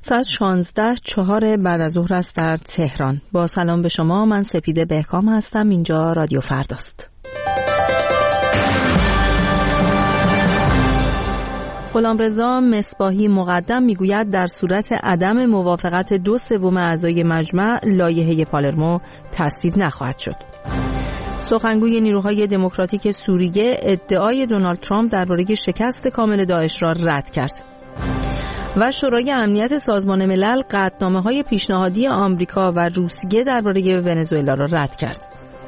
ساعت 16:04 بعد از ظهر است در تهران. با سلام به شما، من سپیده بهکام هستم. اینجا رادیو فرداست. غلامرضا مصباحی مقدم میگوید در صورت عدم موافقت 2/3 اعضای مجمع لایحه پالرمو تصویب نخواهد شد. سخنگوی نیروهای دموکراتیک سوریه ادعای دونالد ترامپ درباره شکست کامل داعش را رد کرد. و شورای امنیت سازمان ملل قطعنامه‌های پیشنهادی آمریکا و روسیه درباره ونزوئلا را رد کرد.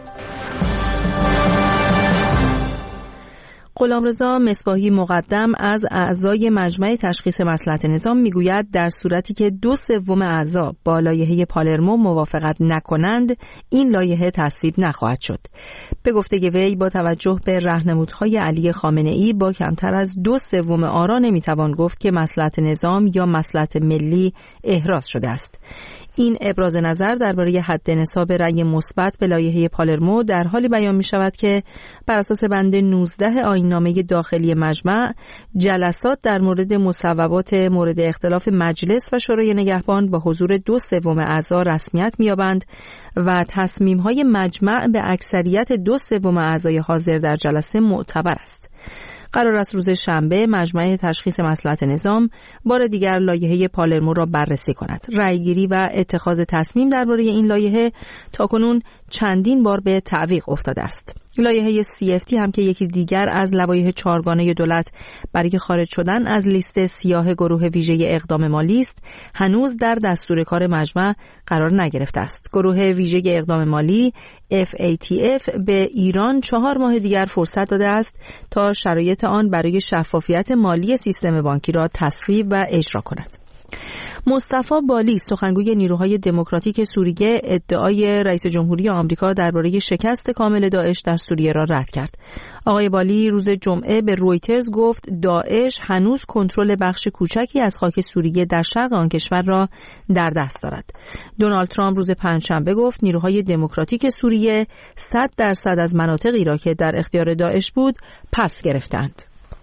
غلامرضا مصباحی مقدم از اعضای مجمع تشخیص مصلحت نظام میگوید در صورتی که 2/3 اعضا با لایحه پالرمو موافقت نکنند این لایحه تصویب نخواهد شد. به گفته وی با توجه به راهنمودهای علی خامنه‌ای با کمتر از 2/3 آرا نمیتوان گفت که مصلحت نظام یا مصلحت ملی احراز شده است. این ابراز نظر درباره حد نصاب رأی مثبت به لایحه پالرمو در حالی بیان می شود که بر اساس بند 19 آیین‌نامه داخلی مجمع جلسات در مورد مصوبات مورد اختلاف مجلس و شورای نگهبان با حضور 2/3 اعضا رسمیت می‌یابند و تصمیم‌های مجمع به اکثریت 2/3 اعضای حاضر در جلسه معتبر است. قرار است روز شنبه مجمع تشخیص مصلحت نظام بار دیگر لایحه پالرمو را بررسی کند. رأیگیری و اتخاذ تصمیم درباره این لایحه تاکنون چندین بار به تعویق افتاده است. لایحه CFT هم که یکی دیگر از لوایح چهارگانه دولت برای خارج شدن از لیست سیاه گروه ویژه اقدام مالی است، هنوز در دستور کار مجمع قرار نگرفته است. گروه ویژه اقدام مالی FATF به ایران 4 ماه دیگر فرصت داده است تا شرایط آن برای شفافیت مالی سیستم بانکی را تصویب و اجرا کند. مصطفی بالی سخنگوی نیروهای دموکراتیک سوریه ادعای رئیس جمهوری آمریکا درباره شکست کامل داعش در سوریه را رد کرد. آقای بالی روز جمعه به رویترز گفت داعش هنوز کنترل بخش کوچکی از خاک سوریه در شرق آن کشور را در دست دارد. دونالد ترامپ روز پنجشنبه گفت نیروهای دموکراتیک سوریه 100% از مناطقی را که در اختیار داعش بود پس گرفتند.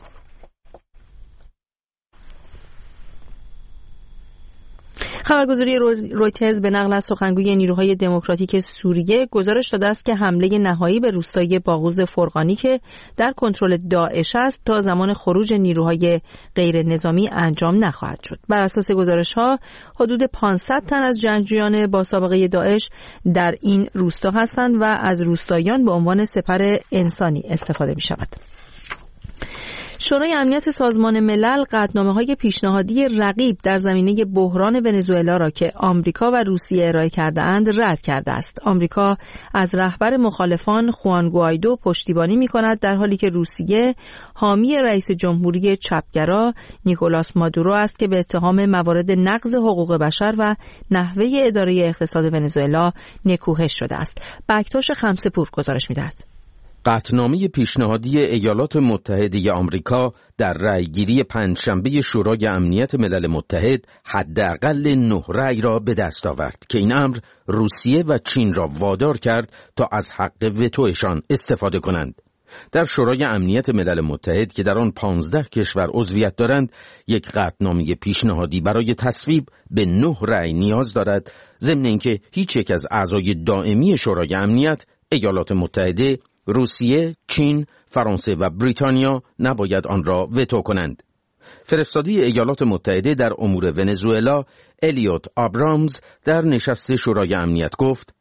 خبرگزاری رویترز به نقل از سخنگوی نیروهای دموکراتیک سوریه گزارش داده است که حمله نهایی به روستای باغوز فرغانی که در کنترل داعش است تا زمان خروج نیروهای غیر نظامی انجام نخواهد شد. بر اساس گزارش‌ها حدود 500 تن از جنگجویان با سابقه داعش در این روستا هستند و از روستاییان به عنوان سپر انسانی استفاده می‌شود. شورای امنیت سازمان ملل قطعنامه‌های پیشنهادی رقیب در زمینه بحران ونزوئلا را که آمریکا و روسیه ارائه کرده‌اند رد کرده است. آمریکا از رهبر مخالفان خوان گوایدو پشتیبانی می‌کند در حالی که روسیه حامی رئیس جمهوری چپگرا نیکولاس مادورو است که به اتهام موارد نقض حقوق بشر و نحوه اداره اقتصاد ونزوئلا نکوهش شده است. بکتاش خمسه‌پور گزارش می‌دهد. قطعنامه پیشنهادی ایالات متحده آمریکا در رأیگیری پنجشنبه شورای امنیت ملل متحد حداقل 9 رأی را به دست آورد که این امر روسیه و چین را وادار کرد تا از حق وتوشان استفاده کنند. در شورای امنیت ملل متحد که در آن 15 کشور عضویت دارند، یک قطعنامه پیشنهادی برای تصویب به 9 رأی نیاز دارد، ضمن اینکه هیچ یک از اعضای دائمی شورای امنیت، ایالات متحده، روسیه، چین، فرانسه و بریتانیا نباید آن را وتو کنند. فرستاده ایالات متحده در امور ونزوئلا الیوت آبرامز در نشست شورای امنیت گفت: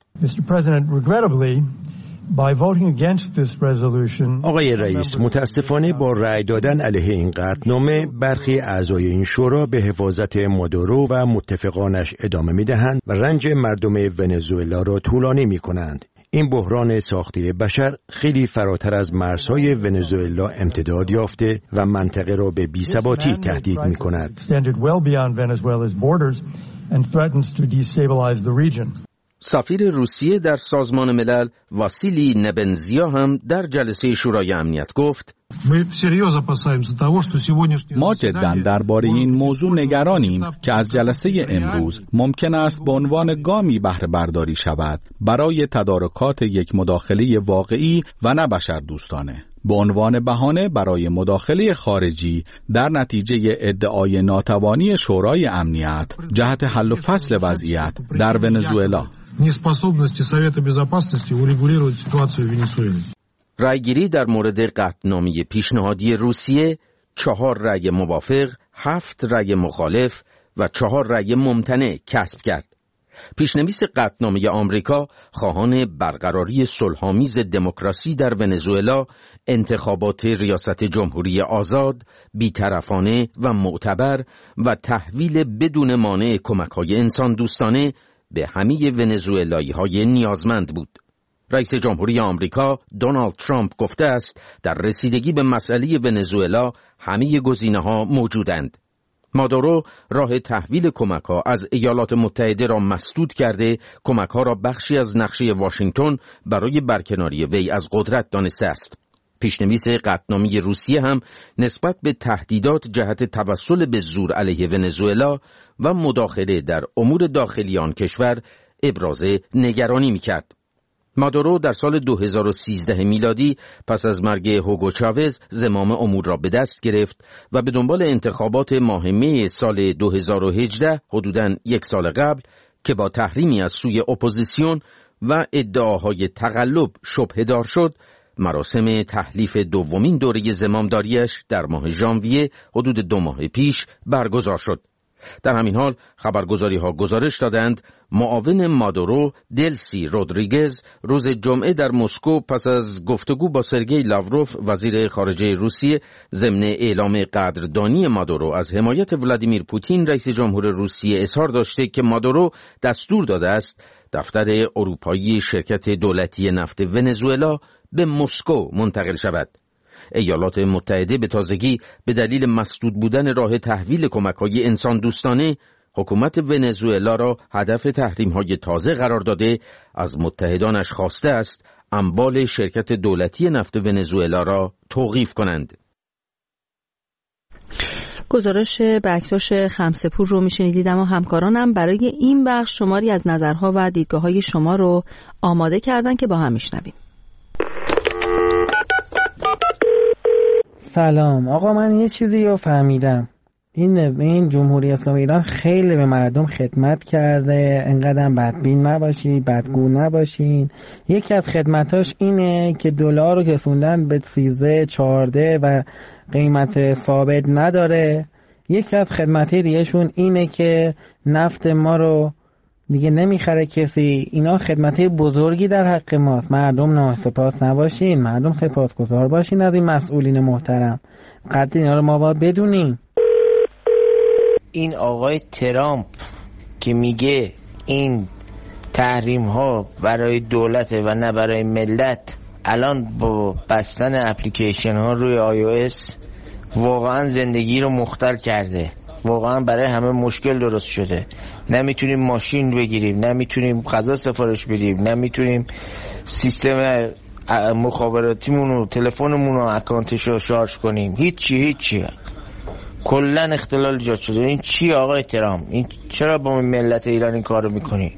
آقای رئیس، متاسفانه با رأی دادن علیه این قطعنامه برخی اعضای این شورا به حفاظت مادورو و متفقانش ادامه می‌دهند و رنج مردم ونزوئلا را طولانی می‌کنند. این بحران ساخته بشر خیلی فراتر از مرزهای ونزوئلا امتداد یافته و منطقه را به بی‌ثباتی تهدید می‌کند. سفیر روسیه در سازمان ملل واسیلی نبنزیا هم در جلسه شورای امنیت گفت: ما جداً درباره این موضوع نگرانیم که از جلسه امروز ممکن است به عنوان گامی بهره برداری شود برای تدارکات یک مداخله واقعی و نه بشردوستانه. به عنوان بهانه برای مداخله خارجی در نتیجه ادعای ناتوانی شورای امنیت جهت حل و فصل وضعیت در ونزوئلا. رأیگیری در مورد قطعنامه پیشنهادی روسیه 4 رأی موافق، 7 رأی مخالف و 4 رأی ممتنع کسب کرد. پیشنویس قطعنامه آمریکا خواهان برقراری صلح‌آمیز دموکراسی در ونزوئلا، انتخابات ریاست جمهوری آزاد، بی‌طرفانه و معتبر و تحویل بدون مانع کمک‌های انسان دوستانه به همه ونزوئلایی‌های نیازمند بود. رئیس جمهوری آمریکا دونالد ترامپ گفته است در رسیدگی به مسئله ونزوئلا همه گزینه‌ها موجودند. مادورو راه تحویل کمک‌ها از ایالات متحده را مسدود کرده، کمک‌ها را بخشی از نقشه واشنگتن برای برکناری وی از قدرت دانسته است. پیشنویس قطعنامه روسیه هم نسبت به تهدیدات جهت توسل به زور علیه ونزوئلا و مداخله در امور داخلی آن کشور ابراز نگرانی می‌کرد. مادورو در سال 2013 میلادی پس از مرگ هوگو چاوز زمام امور را به دست گرفت و به دنبال انتخابات ماه می سال 2018 حدوداً 1 سال قبل که با تحریمی از سوی اپوزیسیون و ادعاهای تقلب شبهه‌دار شد، مراسم تحلیف دومین دوره زمامداریش در ماه ژانویه حدود 2 ماه پیش برگزار شد. در همین حال خبرگزاری‌ها گزارش دادند معاون مادورو دلسی رودریگز روز جمعه در مسکو پس از گفتگو با سرگئی لاوروف وزیر خارجه روسیه ضمن اعلام قدردانی مادورو از حمایت ولادیمیر پوتین رئیس جمهور روسیه اظهار داشته که مادورو دستور داده است دفتر اروپایی شرکت دولتی نفت ونزوئلا به مسکو منتقل شود. ایالات متحده به تازگی به دلیل مسدود بودن راه تحویل کمک‌های انسان دوستانه حکومت ونزوئلا را هدف تحریم‌های تازه قرار داده، از متحدانش خواسته است اموال شرکت دولتی نفت ونزوئلا را توقیف کنند. گزارش بکتاش خمسه‌پور رو میشنیدید، اما همکارانم برای این بخش شماری از نظرها و دیدگاه‌های شما رو آماده کردن که با هم میشنویم. سلام آقا، من یه چیزی رو فهمیدم. این جمهوری اسلامی ایران خیلی به مردم خدمت کرده، انقدر بدبین نباشید، بدگو نباشین. یکی از خدمتاش اینه که دلار رو کسوندن به 13-14 و قیمت ثابت نداره. یکی از خدمتای دیگهشون اینه که نفت ما رو دیگه نمیخره کسی. اینا خدمتای بزرگی در حق ماست. مردم ناسپاس نباشین، مردم سپاسگزار باشین از این مسئولین محترم. قدر اینا رو ما باید بدونیم. این آقای ترامپ که میگه این تحریم ها برای دولت و نه برای ملت، الان با بستن اپلیکیشن ها روی iOS واقعا زندگی رو مختل کرده. واقعا برای همه مشکل درست شده. نمیتونیم ماشین بگیریم، نمیتونیم غذا سفارش بدیم، نمیتونیم سیستم مخابراتیمون و تلفنمون و اکانتش رو شارژ کنیم. هیچی کلن اختلال ایجاد شده. این چی آقای ترامپ؟ این چرا با ملت ایران این کارو میکنی؟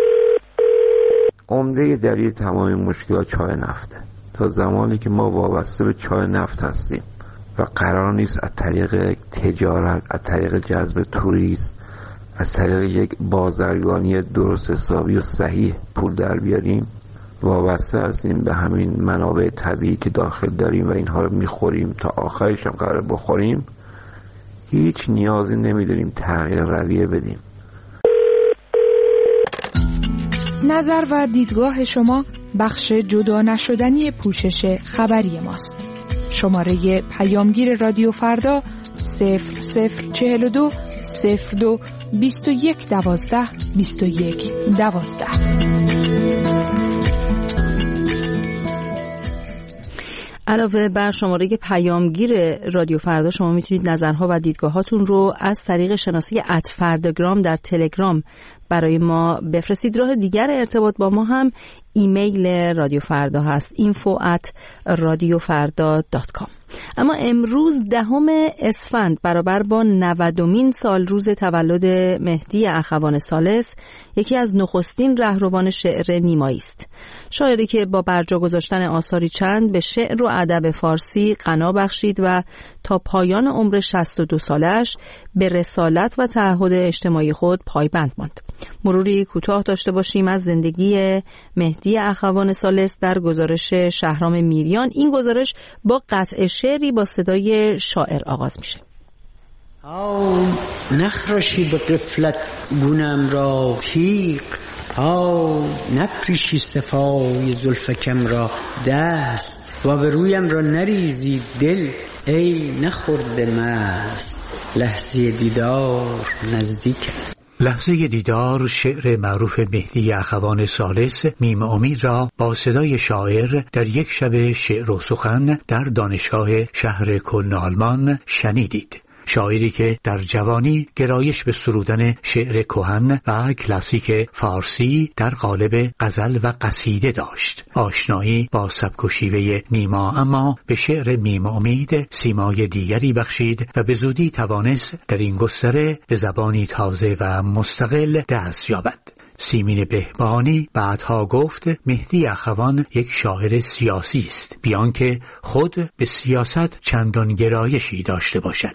عمده دلیل تمام مشکلات چای نفته. تا زمانی که ما وابسته به چای نفت هستیم و قرار نیست از طریق تجارت، از طریق جذب توریست، از طریق یک بازرگانی درست حسابی و صحیح پول در بیاریم، وابسته هستیم به همین منابع طبیعی که داخل داریم و اینها رو میخوریم تا آخرش هم قرار بخوریم. هیچ نیازی نمیداریم تغییر رویه بدیم. نظر و دیدگاه شما بخش جدا نشدنی پوشش خبری ماست. شماره پیامگیر رادیو فردا 0042 02 21 12 21 12. علاوه بر شماره پیامگیر رادیو فردا، شما میتونید نظرها و دیدگاهاتون رو از طریق شناسه @فرداگرام در تلگرام برای ما بفرستید. راه دیگر ارتباط با ما هم ایمیل رادیو فردا هست info@radiofarda.com. اما امروز 10 اسفند برابر با 90مین سال روز تولد مهدی اخوان ثالث، یکی از نخستین رهروان شعر نیمایی است. شاعری که با برجا گذاشتن آثاری چند به شعر و ادب فارسی غنا بخشید و تا پایان عمر 62 سالش به رسالت و تعهد اجتماعی خود پایبند ماند. مروری کوتاه داشته باشیم از زندگی مهدی اخوان ثالث در گزارش شهرام میریان. این گزارش با قطع شعری با صدای شاعر آغاز میشه. نخراشی به غفلت گونم را تیغ، نپریشی صفای زلفکم را دست، و به رویم را نریزی دل ای نخورده مست، لحظه دیدار نزدیک است. لحظه دیدار، شعر معروف مهدی اخوان ثالث میم امید را با صدای شاعر در یک شب شعر و سخن در دانشگاه شهر کلن آلمان شنیدید. شاعری که در جوانی گرایش به سرودن شعر کهن و کلاسیک فارسی در قالب غزل و قصیده داشت. آشنایی با سبک و شیوه نیما اما به شعر میم امید سیمای دیگری بخشید و به زودی توانست در این گستره به زبانی تازه و مستقل دست یابد. سیمین بهبهانی بعدها گفت مهدی اخوان یک شاعر سیاسی است، بیان که خود به سیاست چندان گرایشی داشته باشد.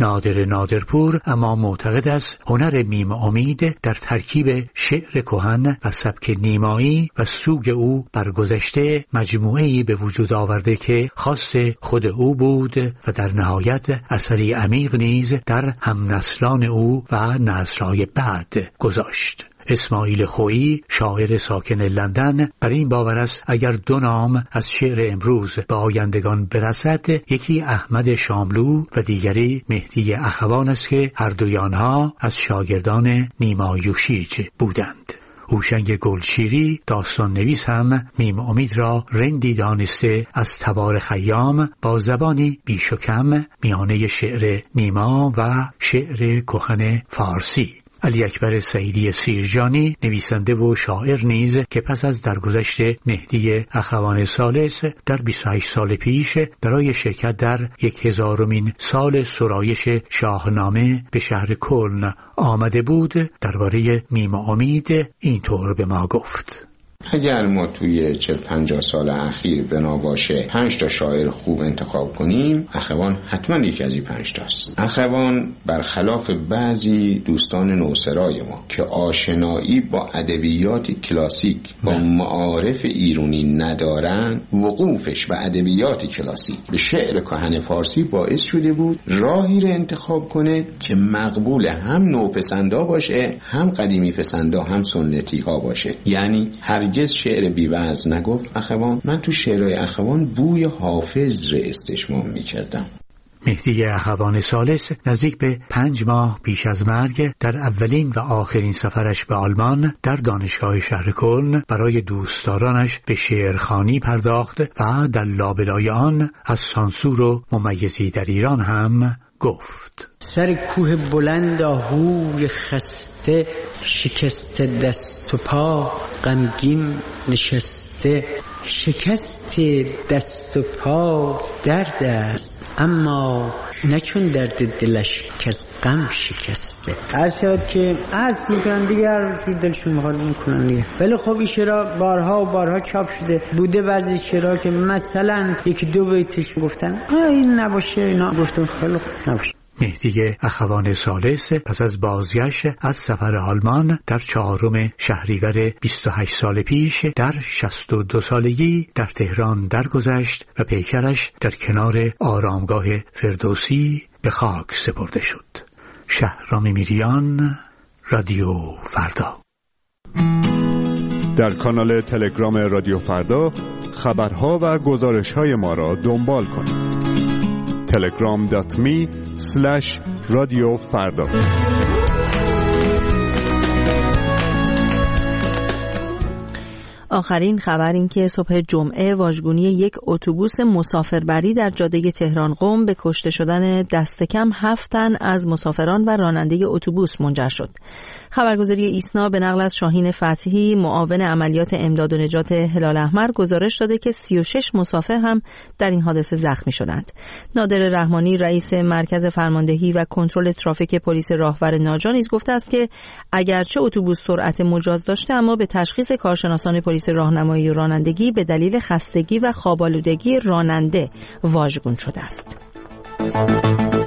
نادرپور اما معتقد است هنر میم امید در ترکیب شعر کهن و سبک نیمایی و سوگ او بر گذشته مجموعه‌ای به وجود آورده که خاص خود او بود و در نهایت اثری عمیق نیز در همنسلان او و نسل‌های بعد گذاشت. اسماعیل خویی شاعر ساکن لندن بر این باور است اگر دو نام از شعر امروز به آیندگان برسد، یکی احمد شاملو و دیگری مهدی اخوان است که هر دوی آنها از شاگردان نیما یوشیج بودند. هوشنگ گلشیری داستان نویس هم میم امید را رندی دانسته از تبار خیام با زبانی بیش و کم میانه شعر نیما و شعر کهن فارسی. علی اکبر سعیدی سیرجانی نویسنده و شاعر نیز که پس از درگذشت مهدی اخوان ثالث در 28 سال پیش برای شرکت در 1000مین سال سرایش شاهنامه به شهر کلن آمده بود، درباره میم امید اینطور به ما گفت: اگر ما توی 40-50 سال اخیر بنا باشه 5 تا شاعر خوب انتخاب کنیم، اخوان حتما یکی از این 5 تاست. اخوان برخلاف بعضی دوستان نوسرای ما که آشنایی با ادبیات کلاسیک با معارف ایرانی ندارن، وقوفش به ادبیات کلاسیک به شعر کهن فارسی باعث شده بود راهی رو انتخاب کنه که مقبول هم نوپسندا باشه، هم قدیمی پسندا، هم سنتی ها باشه. یعنی هرگز شعر بی‌وزن نگفت اخوان. من تو شعرهای اخوان بوی حافظ رو استشمام می‌کردم. مهدی اخوان ثالث نزدیک به 5 ماه پیش از مرگ در اولین و آخرین سفرش به آلمان در دانشگاه شهر کلن برای دوستدارانش به شعرخوانی پرداخت و در لابلای آن از سانسور و ممیزی در ایران هم گفت: سر کوه بلند آهوی خسته، شکست دست و پا غمگین نشسته. شکست دست و پا درد است، اما نه چون درد دلش که از غم شکسته. هر شاید که عرض میکنن دیگر دلشون میخواد میکنن دیگه. ولی خب این شعرها بارها و بارها چاپ شده بوده. بعضی شعرها که مثلا 1-2 بیتش گفتن این نباشه، اینا گفتم خیلی خوب نباشه. مهدی اخوان ثالث پس از بازگشت از سفر آلمان در 4 شهریور 28 سال پیش در 62 سالگی در تهران درگذشت و پیکرش در کنار آرامگاه فردوسی به خاک سپرده شد. شهرام میریان، رادیو فردا. در کانال تلگرام رادیو فردا خبرها و گزارش‌های ما را دنبال کنید. telegram.me/radiofarda. آخرین خبر این که صبح جمعه واژگونی یک اتوبوس مسافربری در جاده تهران قم به کشته شدن دست کم 7 تن از مسافران و راننده اتوبوس منجر شد. خبرگزاری ایسنا به نقل از شاهین فتحی معاون عملیات امداد و نجات هلال احمر گزارش داده که 36 مسافر هم در این حادثه زخمی شدند. نادر رحمانی رئیس مرکز فرماندهی و کنترل ترافیک پلیس راهور ناجا نیز گفته است که اگرچه اتوبوس سرعت مجاز داشته اما به تشخیص کارشناسان پلیس راهنمایی و رانندگی به دلیل خستگی و خواب‌آلودگی راننده واژگون شده است.